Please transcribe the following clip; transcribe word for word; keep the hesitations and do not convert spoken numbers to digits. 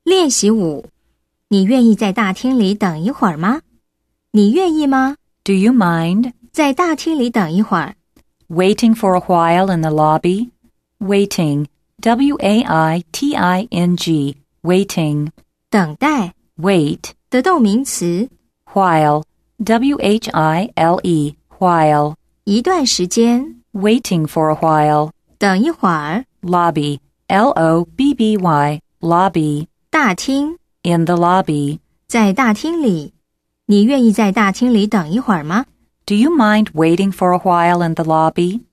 练习五，你愿意在大厅里等一会儿吗？你愿意吗？ Do you mind? 在大厅里等一会儿。 Waiting for a while in the lobby? Waiting. W A I T I N G. Waiting. 等待 Wait. 的动名词 While. W H I L E. While. 一段时间 Waiting for a while. 等一会儿 Lobby. L O B B Y. Lobby. 大厅 In the lobby. 在大厅里。你愿意在大厅里等一会儿吗？ Do you mind waiting for a while in the lobby?